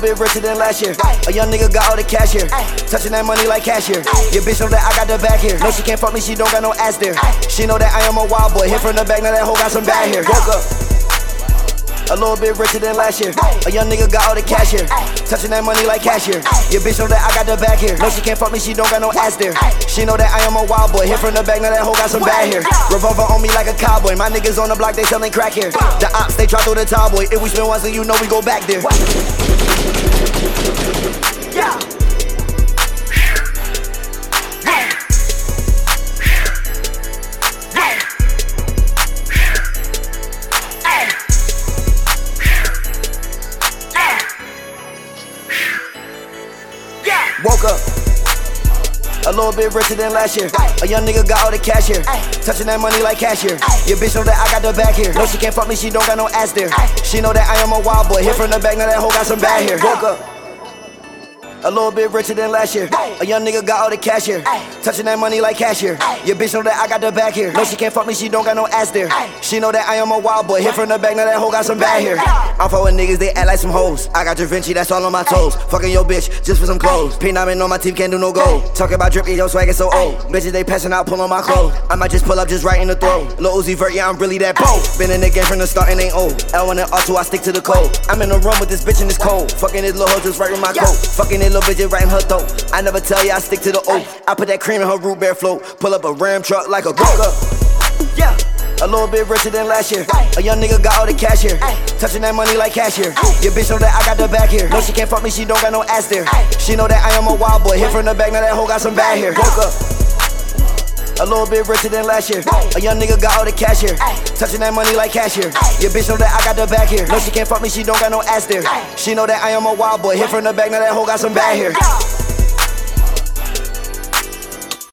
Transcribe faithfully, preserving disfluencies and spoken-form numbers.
bit richer than last year. A young nigga got all the cash here. Touching that money like cashier. Your bitch know that I got the back here. No, she can't fuck me, she don't got no ass there. She know that I am a wild boy. Hit from the back, now that hoe got some bad hair. Woke up a little bit richer than last year. A young nigga got all the cash here. Touching that money like cashier. Your bitch know that I got the back here. No, she can't fuck me, she don't got no ass there. She know that I am a wild boy. Hit from the back, now that hoe got some bad hair. Revolver on me like a cowboy. My niggas on the block, they selling crack here. The ops, they try through the tall boy. If we spend once, then you know we go back there. Yeah. Woke up a little bit richer than last year. A young nigga got all the cash here. Touching that money like cashier. Your bitch know that I got the back here. No, she can't fuck me, she don't got no ass there. She know that I am a wild boy. Hit from the back, now that hoe got some bad hair. Woke up a little bit richer than last year. A young nigga got all the cash here. Touching that money like cashier. Your bitch know that I got the back here. No, she can't fuck me, she don't got no ass there. She know that I am a wild boy. Hit from the back, now that hoe got some bad hair. I'm fucking niggas, they act like some hoes. I got Da Vinci, that's all on my toes. Fucking your bitch, just for some clothes. Pink diamond on my teeth, can't do no gold. Talking about drip, your swag is so old. Bitches, they passing out, pull on my clothes. I might just pull up, just right in the throat. Lil Uzi Vert, yeah, I'm really that bold. Been in the game from the start and ain't old. L one and R two, I stick to the code. I'm in the room with this bitch and it's cold. Fucking this little hoe just right with my coat. Fucking this little bitch just right in her throat. I never tell ya, I stick to the oath. I put that cream in her root beer float. Pull up a Ram truck like a broker. Yeah. A little bit richer than last year. A young nigga got all the cash here. Touching that money like cashier. Your bitch know that I got the back here. No, she can't fuck me, she don't got no ass there. She know that I am a wild boy. Hit from the back, now that hoe got some bad hair. Woke up a little bit richer than last year. A young nigga got all the cash here. Touching that money like cashier. Your bitch know that I got the back here. No, she can't fuck me, she don't got no ass there. She know that I am a wild boy. Hit from the back, now that hoe got some bad hair.